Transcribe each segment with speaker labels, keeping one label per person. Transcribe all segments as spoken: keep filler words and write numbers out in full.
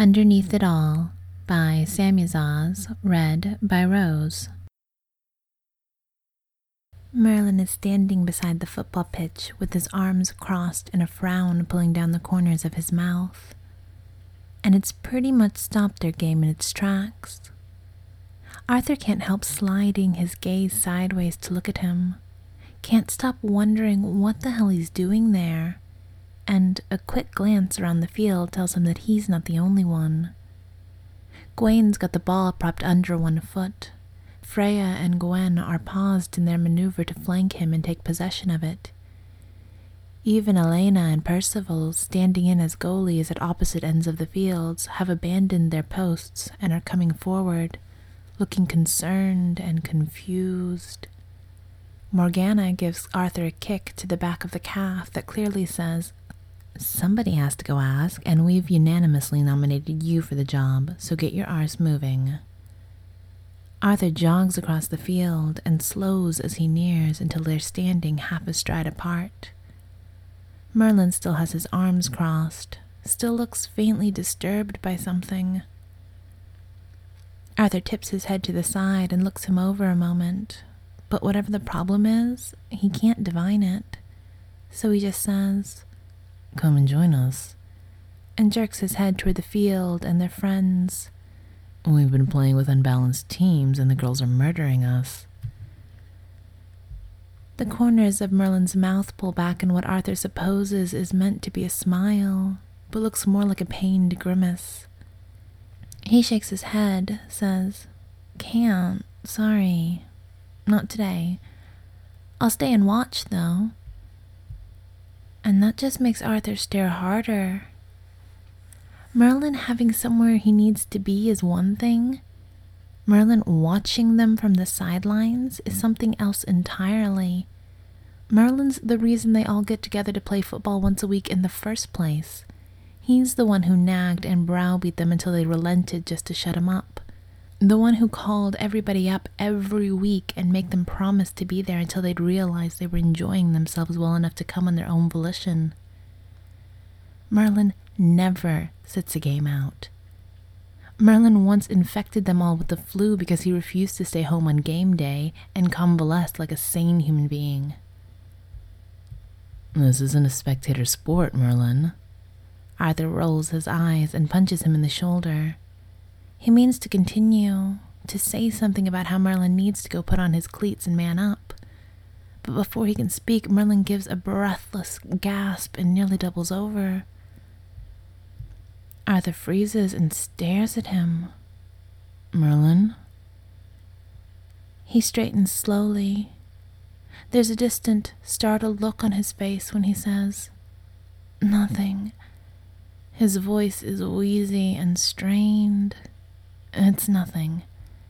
Speaker 1: Underneath It All by Sammy Zaz, read by Rose. Merlin is standing beside the football pitch with his arms crossed and a frown pulling down the corners of his mouth. And it's pretty much stopped their game in its tracks. Arthur can't help sliding his gaze sideways to look at him. Can't stop wondering what the hell he's doing there. And a quick glance around the field tells him that he's not the only one. Gwen's got the ball propped under one foot. Freya and Gwen are paused in their maneuver to flank him and take possession of it. Even Elena and Percival, standing in as goalies at opposite ends of the fields, have abandoned their posts and are coming forward, looking concerned and confused. Morgana gives Arthur a kick to the back of the calf that clearly says, "Somebody has to go ask, and we've unanimously nominated you for the job, so get your arse moving." Arthur jogs across the field and slows as he nears until they're standing half a stride apart. Merlin still has his arms crossed, still looks faintly disturbed by something. Arthur tips his head to the side and looks him over a moment, but whatever the problem is, he can't divine it. So he just says, "Come and join us," and jerks his head toward the field and their friends. "We've been playing with unbalanced teams and the girls are murdering us." The corners of Merlin's mouth pull back in what Arthur supposes is meant to be a smile, but looks more like a pained grimace. He shakes his head, says, "Can't, sorry, not today. I'll stay and watch, though." And that just makes Arthur stare harder. Merlin having somewhere he needs to be is one thing. Merlin watching them from the sidelines is something else entirely. Merlin's the reason they all get together to play football once a week in the first place. He's the one who nagged and browbeat them until they relented just to shut him up. The one who called everybody up every week and make them promise to be there until they'd realize they were enjoying themselves well enough to come on their own volition. Merlin never sits a game out. Merlin once infected them all with the flu because he refused to stay home on game day and convalesced like a sane human being. "This isn't a spectator sport, Merlin." Arthur rolls his eyes and punches him in the shoulder. He means to continue, to say something about how Merlin needs to go put on his cleats and man up. But before he can speak, Merlin gives a breathless gasp and nearly doubles over. Arthur freezes and stares at him. "Merlin?" He straightens slowly. There's a distant, startled look on his face when he says, "Nothing." His voice is wheezy and strained. "It's nothing."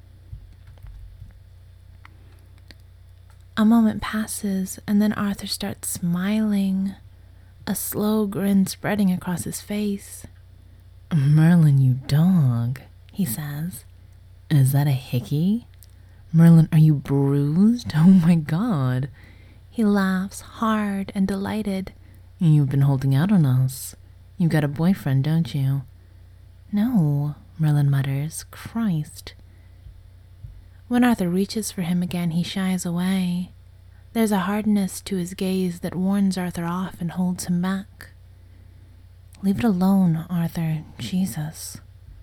Speaker 1: A moment passes, and then Arthur starts smiling, a slow grin spreading across his face. "Merlin, you dog," he says. "Is that a hickey? Merlin, are you bruised? Oh my god." He laughs hard and delighted. "You've been holding out on us. You've got a boyfriend, don't you?" "No," Merlin mutters. "Christ." When Arthur reaches for him again, he shies away. There's a hardness to his gaze that warns Arthur off and holds him back. "Leave it alone, Arthur. Jesus."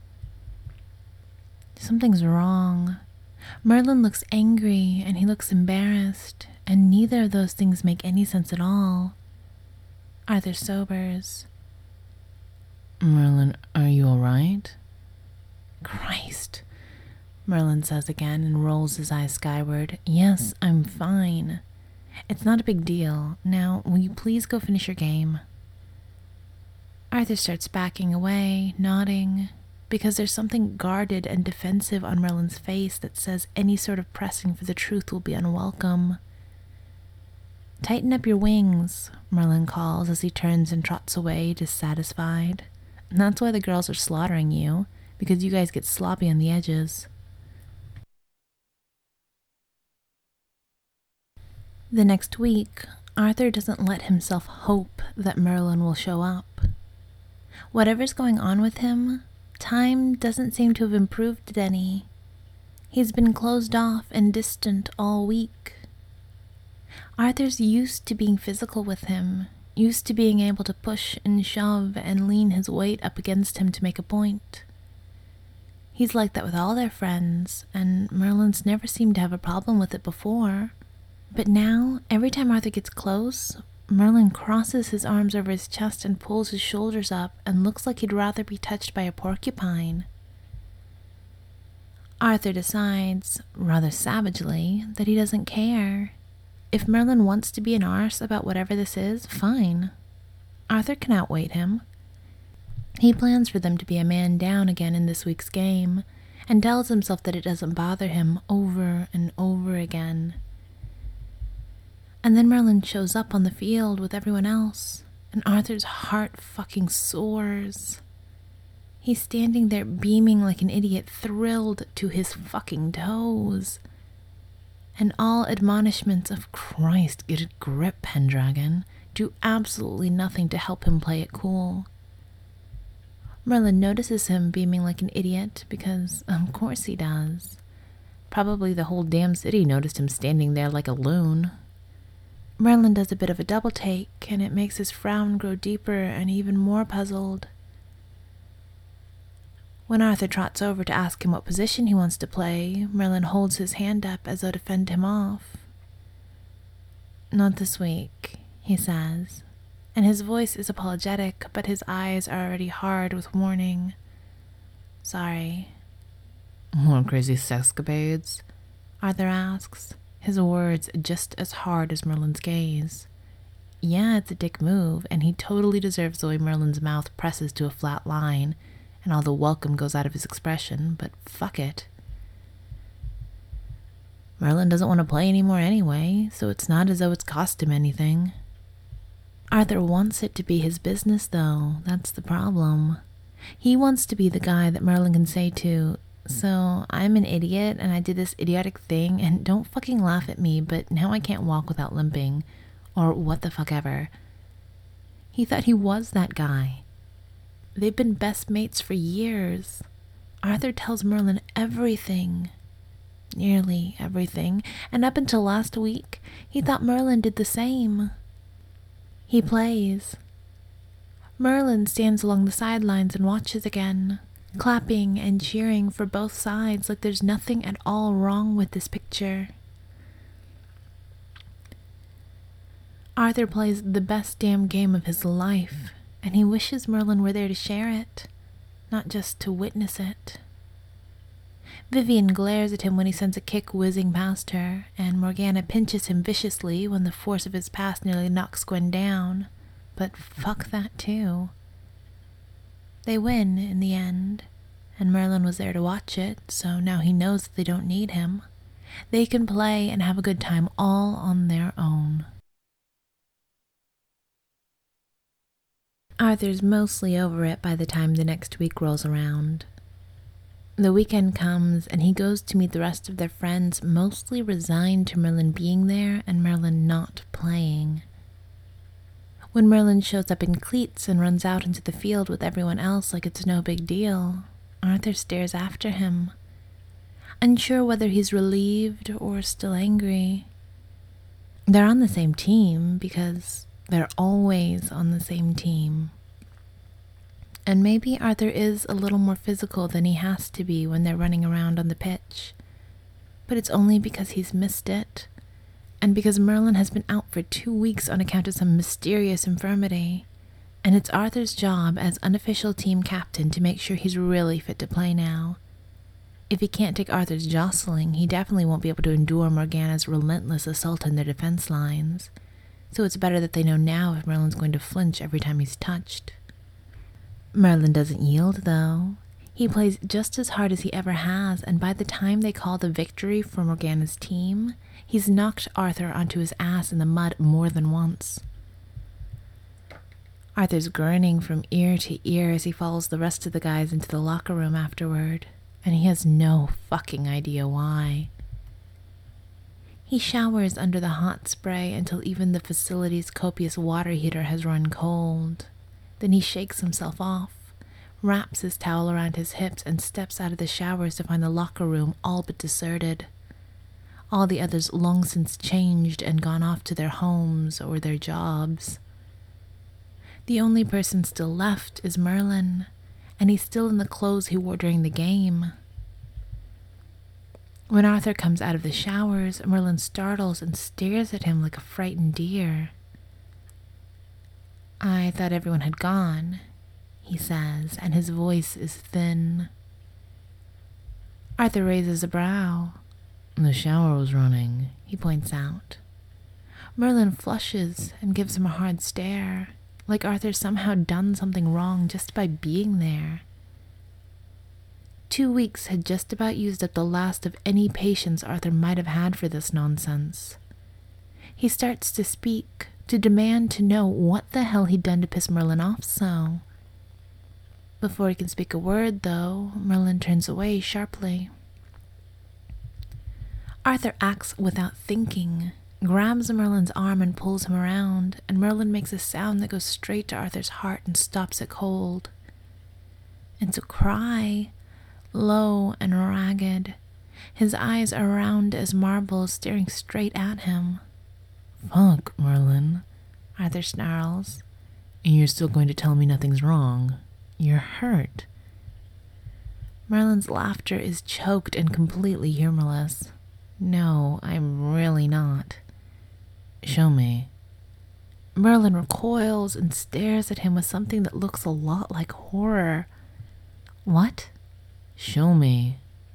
Speaker 1: Something's wrong. Merlin looks angry and he looks embarrassed, and neither of those things make any sense at all. Arthur sobers. "Merlin, are you all right?" "Christ," Merlin says again and rolls his eyes skyward. "Yes, I'm fine. It's not a big deal. Now, will you please go finish your game?" Arthur starts backing away, nodding, because there's something guarded and defensive on Merlin's face that says any sort of pressing for the truth will be unwelcome. "Tighten up your wings," Merlin calls as he turns and trots away, dissatisfied. And that's why the girls are slaughtering you, because you guys get sloppy on the edges. The next week, Arthur doesn't let himself hope that Merlin will show up. Whatever's going on with him, time doesn't seem to have improved it any. He's been closed off and distant all week. Arthur's used to being physical with him, used to being able to push and shove and lean his weight up against him to make a point. He's like that with all their friends, and Merlin's never seemed to have a problem with it before. But now, every time Arthur gets close, Merlin crosses his arms over his chest and pulls his shoulders up and looks like he'd rather be touched by a porcupine. Arthur decides, rather savagely, that he doesn't care. If Merlin wants to be an arse about whatever this is, fine. Arthur can outweight him. He plans for them to be a man down again in this week's game, and tells himself that it doesn't bother him over and over again. And then Merlin shows up on the field with everyone else, and Arthur's heart fucking soars. He's standing there beaming like an idiot, thrilled to his fucking toes. And all admonishments of Christ, get a grip, Pendragon, do absolutely nothing to help him play it cool. Merlin notices him beaming like an idiot because, of course he does. Probably the whole damn city noticed him standing there like a loon. Merlin does a bit of a double take, and it makes his frown grow deeper and even more puzzled. When Arthur trots over to ask him what position he wants to play, Merlin holds his hand up as though to fend him off. "Not this week," he says, and his voice is apologetic, but his eyes are already hard with warning. "Sorry." "More crazy sexcapades?" Arthur asks, his words just as hard as Merlin's gaze. Yeah, it's a dick move, and he totally deserves the way Merlin's mouth presses to a flat line, and all the welcome goes out of his expression, but fuck it. Merlin doesn't want to play anymore anyway, so it's not as though it's cost him anything. Arthur wants it to be his business, though. That's the problem. He wants to be the guy that Merlin can say to, "So, I'm an idiot, and I did this idiotic thing, and don't fucking laugh at me, but now I can't walk without limping," or what the fuck ever. He thought he was that guy. They've been best mates for years. Arthur tells Merlin everything. Nearly everything. And up until last week, he thought Merlin did the same. He plays. Merlin stands along the sidelines and watches again, clapping and cheering for both sides like there's nothing at all wrong with this picture. Arthur plays the best damn game of his life, and he wishes Merlin were there to share it, not just to witness it. Vivian glares at him when he sends a kick whizzing past her, and Morgana pinches him viciously when the force of his pass nearly knocks Gwen down. But fuck that too. They win in the end, and Merlin was there to watch it, so now he knows that they don't need him. They can play and have a good time all on their own. Arthur's mostly over it by the time the next week rolls around. The weekend comes, and he goes to meet the rest of their friends, mostly resigned to Merlin being there and Merlin not playing. When Merlin shows up in cleats and runs out into the field with everyone else like it's no big deal, Arthur stares after him, unsure whether he's relieved or still angry. They're on the same team because they're always on the same team. And maybe Arthur is a little more physical than he has to be when they're running around on the pitch. But it's only because he's missed it, and because Merlin has been out for two weeks on account of some mysterious infirmity. And it's Arthur's job as unofficial team captain to make sure he's really fit to play now. If he can't take Arthur's jostling, he definitely won't be able to endure Morgana's relentless assault on their defense lines. So it's better that they know now if Merlin's going to flinch every time he's touched. Merlin doesn't yield, though. He plays just as hard as he ever has, and by the time they call the victory for Morgana's team, he's knocked Arthur onto his ass in the mud more than once. Arthur's grinning from ear to ear as he follows the rest of the guys into the locker room afterward, and he has no fucking idea why. He showers under the hot spray until even the facility's copious water heater has run cold. Then he shakes himself off, wraps his towel around his hips, and steps out of the showers to find the locker room all but deserted. All the others long since changed and gone off to their homes or their jobs. The only person still left is Merlin, and he's still in the clothes he wore during the game. When Arthur comes out of the showers, Merlin startles and stares at him like a frightened deer. "I thought everyone had gone," he says, and his voice is thin. Arthur raises a brow. "The shower was running," he points out. Merlin flushes and gives him a hard stare, like Arthur's somehow done something wrong just by being there. Two weeks had just about used up the last of any patience Arthur might have had for this nonsense. He starts to speak, to demand to know what the hell he'd done to piss Merlin off so. Before he can speak a word, though, Merlin turns away sharply. Arthur acts without thinking, grabs Merlin's arm and pulls him around, and Merlin makes a sound that goes straight to Arthur's heart and stops it cold. It's a cry, low and ragged. His eyes are round as marbles, staring straight at him. "Fuck, Merlin," Arthur snarls. "And you're still going to tell me nothing's wrong? You're hurt." Merlin's laughter is choked and completely humorless. "No, I'm really not." "Show me." Merlin recoils and stares at him with something that looks a lot like horror. "What?" "Show me."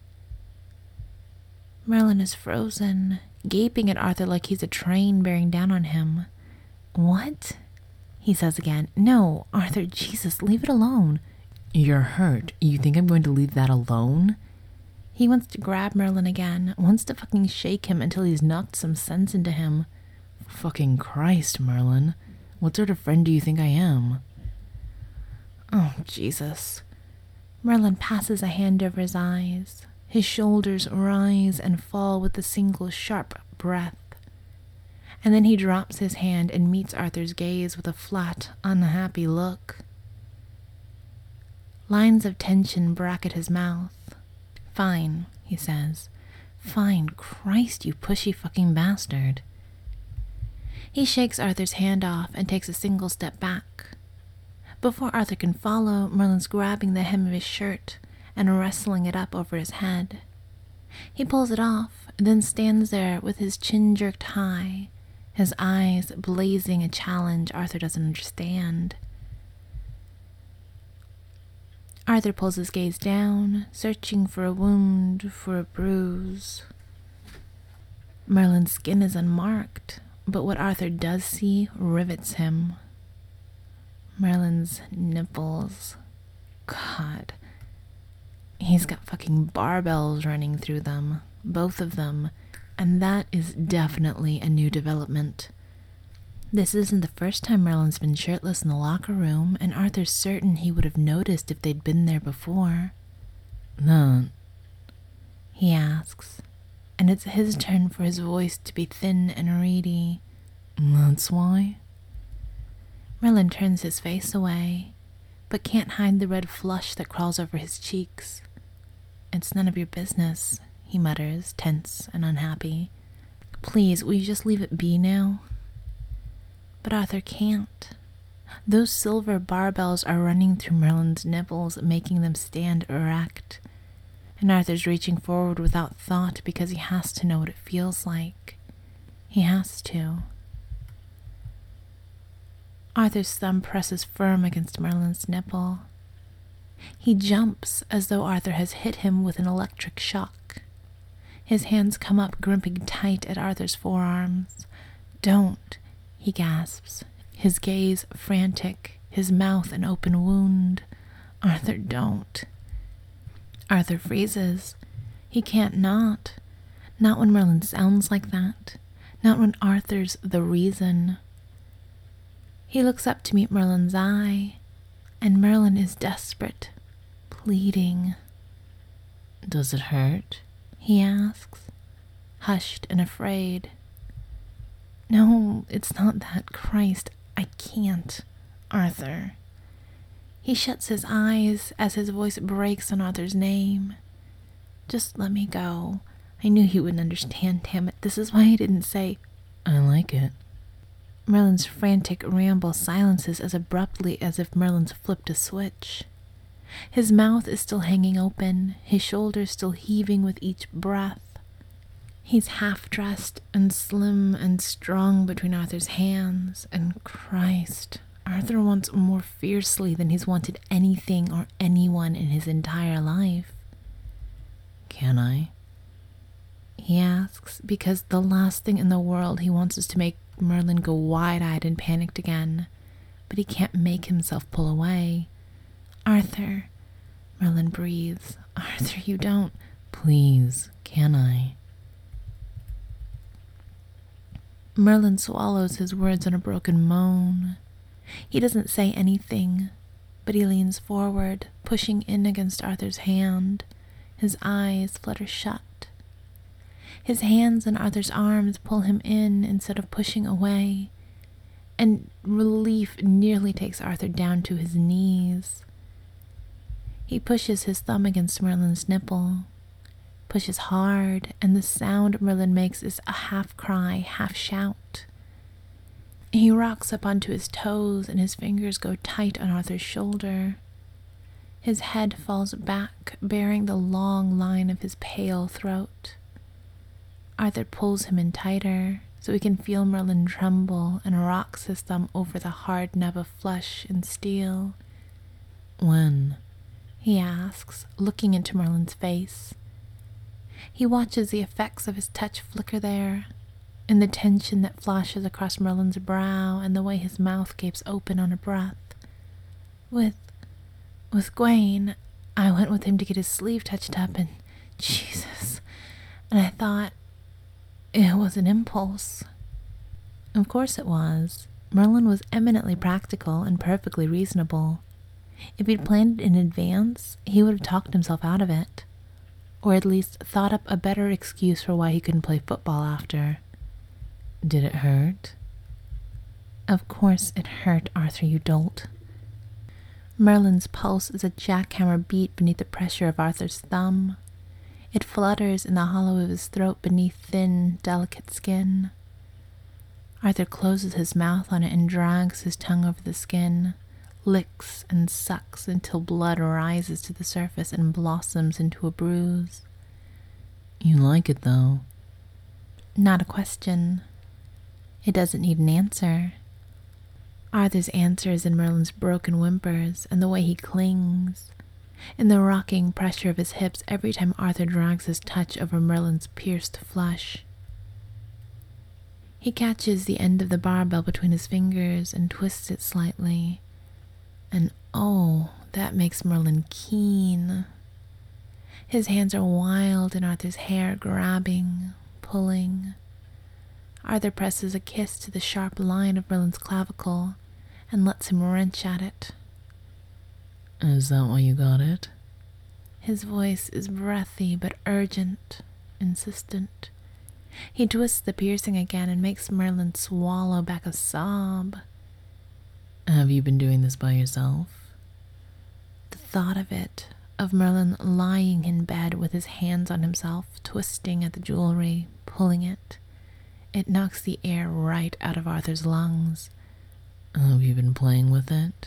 Speaker 1: Merlin is frozen, gaping at Arthur like he's a train bearing down on him. "What?" he says again. "No, Arthur, Jesus, leave it alone." "You're hurt. You think I'm going to leave that alone?" He wants to grab Merlin again, wants to fucking shake him until he's knocked some sense into him. "Fucking Christ, Merlin. What sort of friend do you think I am?" Oh, Jesus. Merlin passes a hand over his eyes. His shoulders rise and fall with a single sharp breath. And then he drops his hand and meets Arthur's gaze with a flat, unhappy look. Lines of tension bracket his mouth. "Fine," he says. "Fine. Christ, you pushy fucking bastard." He shakes Arthur's hand off and takes a single step back. Before Arthur can follow, Merlin's grabbing the hem of his shirt and wrestling it up over his head. He pulls it off, then stands there with his chin jerked high, his eyes blazing a challenge Arthur doesn't understand. Arthur pulls his gaze down, searching for a wound, for a bruise. Merlin's skin is unmarked, but what Arthur does see rivets him. Merlin's nipples. God. He's got fucking barbells running through them, both of them, and that is definitely a new development. This isn't the first time Merlin's been shirtless in the locker room, and Arthur's certain he would have noticed if they'd been there before. "No," he asks, and it's his turn for his voice to be thin and reedy. "That's why?" Merlin turns his face away, but can't hide the red flush that crawls over his cheeks. "It's none of your business," he mutters, tense and unhappy. "Please, will you just leave it be now?" But Arthur can't. Those silver barbells are running through Merlin's nipples, making them stand erect. And Arthur's reaching forward without thought because he has to know what it feels like. He has to. Arthur's thumb presses firm against Merlin's nipple. He jumps as though Arthur has hit him with an electric shock. His hands come up, gripping tight at Arthur's forearms. "Don't," he gasps, his gaze frantic, his mouth an open wound. "Arthur, don't." Arthur freezes. He can't not. Not when Merlin sounds like that. Not when Arthur's the reason. He looks up to meet Merlin's eye, and Merlin is desperate, pleading. "Does it hurt?" he asks, hushed and afraid. "No, it's not that. Christ, I can't, Arthur." He shuts his eyes as his voice breaks on Arthur's name. Just let me go. I knew he wouldn't understand, damn it. This is why I didn't say, I like it. Merlin's frantic ramble silences as abruptly as if Merlin's flipped a switch. His mouth is still hanging open, his shoulders still heaving with each breath. He's half-dressed and slim and strong between Arthur's hands, and Christ, Arthur wants more fiercely than he's wanted anything or anyone in his entire life. Can I? He asks, because the last thing in the world he wants is to make Merlin go wide-eyed and panicked again, but he can't make himself pull away. Arthur, Merlin breathes. Arthur, you don't. Please, can I? Merlin swallows his words in a broken moan. He doesn't say anything, but he leans forward, pushing in against Arthur's hand. His eyes flutter shut. His hands and Arthur's arms pull him in instead of pushing away, and relief nearly takes Arthur down to his knees. He pushes his thumb against Merlin's nipple, pushes hard, and the sound Merlin makes is a half-cry, half-shout. He rocks up onto his toes, and his fingers go tight on Arthur's shoulder. His head falls back, bearing the long line of his pale throat. Arthur pulls him in tighter, so he can feel Merlin tremble, and rocks his thumb over the hard nub of flesh and steel. When? He asks, looking into Merlin's face. He watches the effects of his touch flicker there, in the tension that flashes across Merlin's brow and the way his mouth gapes open on a breath. With, with Gwaine, I went with him to get his sleeve touched up, and Jesus, and I thought, it was an impulse. Of course it was. Merlin was eminently practical and perfectly reasonable. If he'd planned it in advance, he would have talked himself out of it, or at least thought up a better excuse for why he couldn't play football after. Did it hurt? Of course it hurt, Arthur, you dolt. Merlin's pulse is a jackhammer beat beneath the pressure of Arthur's thumb. It flutters in the hollow of his throat beneath thin, delicate skin. Arthur closes his mouth on it and drags his tongue over the skin, licks and sucks until blood rises to the surface and blossoms into a bruise. You like it, though? Not a question. It doesn't need an answer. Arthur's answer is in Merlin's broken whimpers and the way he clings, in the rocking pressure of his hips every time Arthur drags his touch over Merlin's pierced flesh. He catches the end of the barbell between his fingers and twists it slightly, and oh, that makes Merlin keen. His hands are wild in Arthur's hair, grabbing, pulling. Arthur presses a kiss to the sharp line of Merlin's clavicle and lets him wrench at it. Is that why you got it? His voice is breathy but urgent, insistent. He twists the piercing again and makes Merlin swallow back a sob. Have you been doing this by yourself? The thought of it, of Merlin lying in bed with his hands on himself, twisting at the jewelry, pulling it, it knocks the air right out of Arthur's lungs. Have you been playing with it?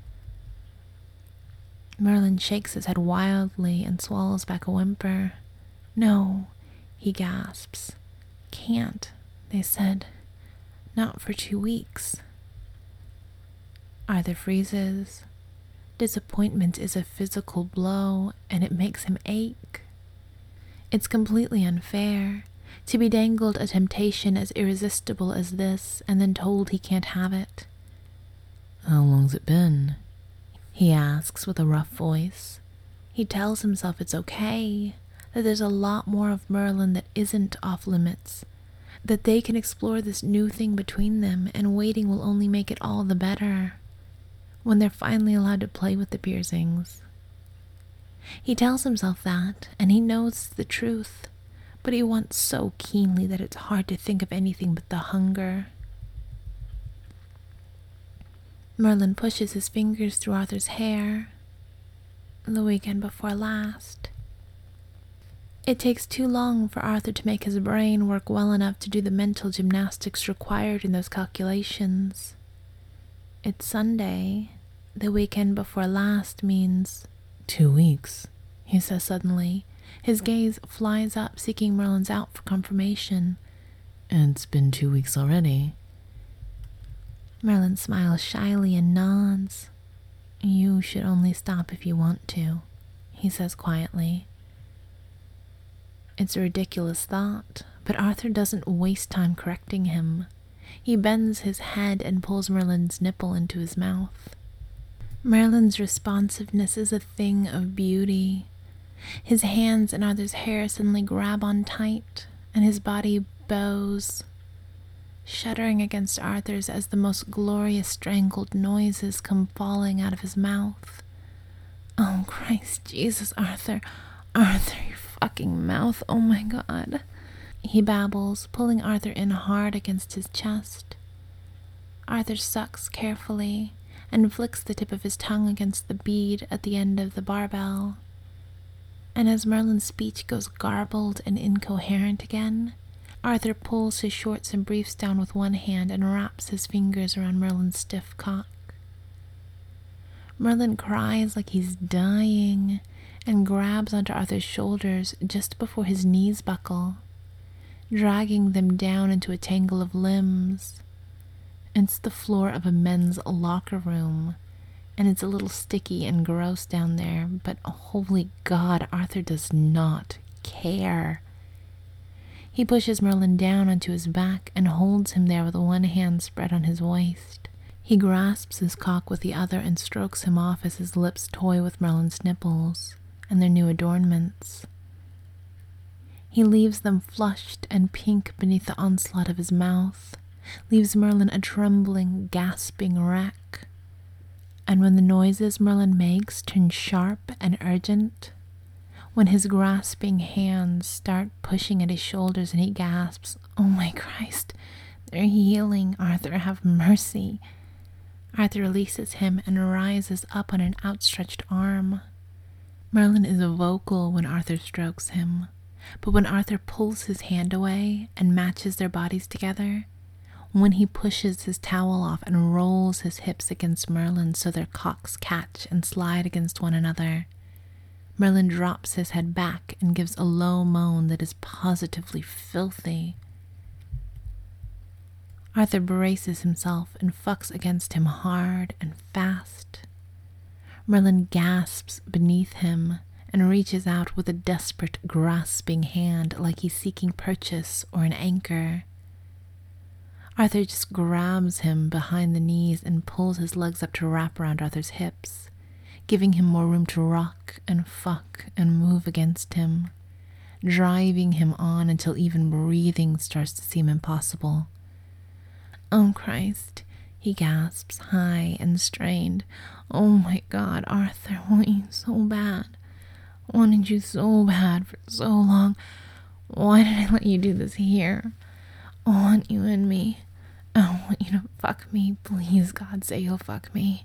Speaker 1: Merlin shakes his head wildly and swallows back a whimper. No, he gasps. Can't, they said. Not for two weeks. Arthur freezes. Disappointment is a physical blow, and it makes him ache. It's completely unfair to be dangled a temptation as irresistible as this and then told he can't have it. How long's it been? He asks with a rough voice. He tells himself it's okay, that there's a lot more of Merlin that isn't off limits, that they can explore this new thing between them, and waiting will only make it all the better when they're finally allowed to play with the piercings. He tells himself that, and he knows the truth, but he wants so keenly that it's hard to think of anything but the hunger. Merlin pushes his fingers through Arthur's hair. The weekend before last. It takes too long for Arthur to make his brain work well enough to do the mental gymnastics required in those calculations. It's Sunday. The weekend before last means two weeks, he says suddenly. His gaze flies up, seeking Merlin's out for confirmation. It's been two weeks already. Merlin smiles shyly and nods. You should only stop if you want to, he says quietly. It's a ridiculous thought, but Arthur doesn't waste time correcting him. He bends his head and pulls Merlin's nipple into his mouth. Merlin's responsiveness is a thing of beauty. His hands and Arthur's hair suddenly grab on tight, and his body bows, shuddering against Arthur's as the most glorious strangled noises come falling out of his mouth. Oh, Christ Jesus, Arthur, Arthur, your fucking mouth, oh my God. He babbles, pulling Arthur in hard against his chest. Arthur sucks carefully and flicks the tip of his tongue against the bead at the end of the barbell. And as Merlin's speech goes garbled and incoherent again, Arthur pulls his shorts and briefs down with one hand and wraps his fingers around Merlin's stiff cock. Merlin cries like he's dying and grabs onto Arthur's shoulders just before his knees buckle, dragging them down into a tangle of limbs. It's the floor of a men's locker room, and it's a little sticky and gross down there, but holy God, Arthur does not care. He pushes Merlin down onto his back and holds him there with one hand spread on his waist. He grasps his cock with the other and strokes him off as his lips toy with Merlin's nipples and their new adornments. He leaves them flushed and pink beneath the onslaught of his mouth, leaves Merlin a trembling, gasping wreck. And when the noises Merlin makes turn sharp and urgent, when his grasping hands start pushing at his shoulders and he gasps, "Oh my Christ, they're healing, Arthur, have mercy." Arthur releases him and rises up on an outstretched arm. Merlin is vocal when Arthur strokes him, but when Arthur pulls his hand away and matches their bodies together, when he pushes his towel off and rolls his hips against Merlin so their cocks catch and slide against one another, Merlin drops his head back and gives a low moan that is positively filthy. Arthur braces himself and fucks against him hard and fast. Merlin gasps beneath him and reaches out with a desperate, grasping hand like he's seeking purchase or an anchor. Arthur just grabs him behind the knees and pulls his legs up to wrap around Arthur's hips, giving him more room to rock and fuck and move against him, driving him on until even breathing starts to seem impossible. "Oh, Christ," he gasps, high and strained. "Oh my God, Arthur, I want you so bad. I wanted you so bad for so long. Why did I let you do this here? I want you in me. I want you to fuck me. Please, God, say you'll fuck me."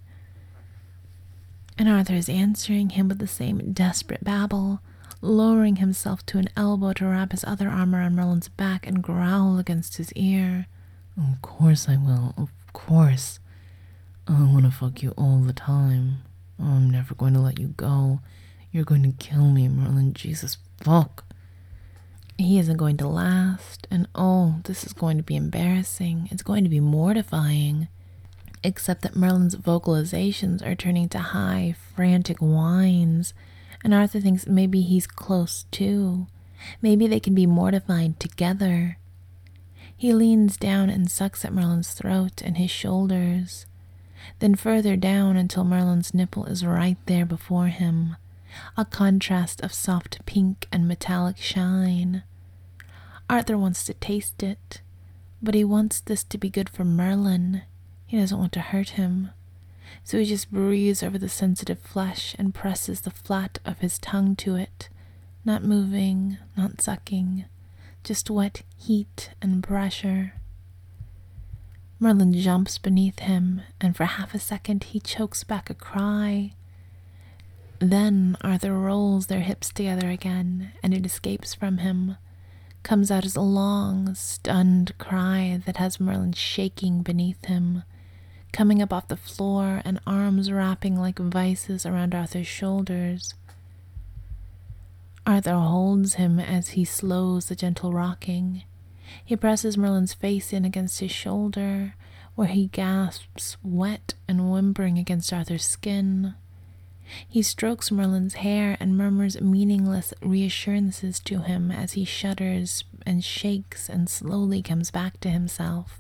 Speaker 1: And Arthur is answering him with the same desperate babble, lowering himself to an elbow to wrap his other arm around Merlin's back and growl against his ear. "Of course I will, of course. I want to fuck you all the time. I'm never going to let you go. You're going to kill me, Merlin. Jesus, fuck." He isn't going to last, and oh, this is going to be embarrassing. It's going to be mortifying. Except that Merlin's vocalizations are turning to high, frantic whines, and Arthur thinks maybe he's close too. Maybe they can be mortified together. He leans down and sucks at Merlin's throat and his shoulders, then further down until Merlin's nipple is right there before him, a contrast of soft pink and metallic shine. Arthur wants to taste it, but he wants this to be good for Merlin. He doesn't want to hurt him, so he just breathes over the sensitive flesh and presses the flat of his tongue to it, not moving, not sucking, just wet heat and pressure. Merlin jumps beneath him, and for half a second he chokes back a cry. Then Arthur rolls their hips together again, and it escapes from him, comes out as a long, stunned cry that has Merlin shaking beneath him, coming up off the floor and arms wrapping like vices around Arthur's shoulders. Arthur holds him as he slows the gentle rocking. He presses Merlin's face in against his shoulder, where he gasps, wet and whimpering against Arthur's skin. He strokes Merlin's hair and murmurs meaningless reassurances to him as he shudders and shakes and slowly comes back to himself.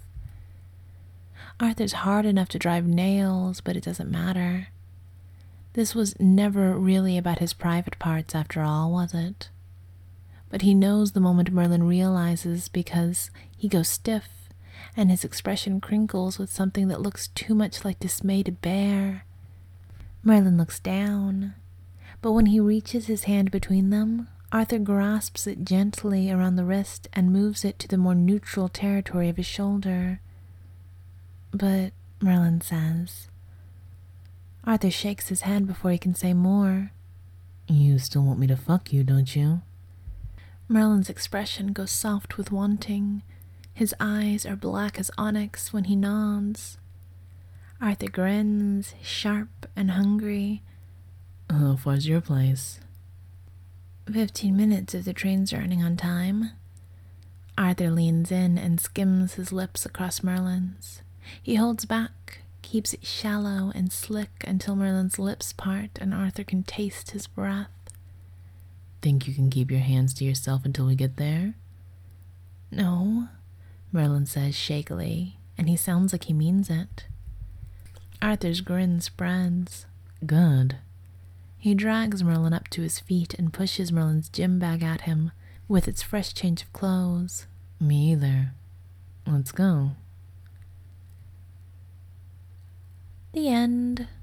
Speaker 1: Arthur's hard enough to drive nails, but it doesn't matter. This was never really about his private parts after all, was it? But he knows the moment Merlin realizes, because he goes stiff and his expression crinkles with something that looks too much like dismay to bear. Merlin looks down, but when he reaches his hand between them, Arthur grasps it gently around the wrist and moves it to the more neutral territory of his shoulder. But, Merlin says. Arthur shakes his head before he can say more. You still want me to fuck you, don't you? Merlin's expression goes soft with wanting. His eyes are black as onyx when he nods. Arthur grins, sharp and hungry. How far's your place? Fifteen minutes if the train's running on time. Arthur leans in and skims his lips across Merlin's. He holds back, keeps it shallow and slick until Merlin's lips part and Arthur can taste his breath. Think you can keep your hands to yourself until we get there? No, Merlin says shakily, and he sounds like he means it. Arthur's grin spreads. Good. He drags Merlin up to his feet and pushes Merlin's gym bag at him with its fresh change of clothes. Me either. Let's go. The end.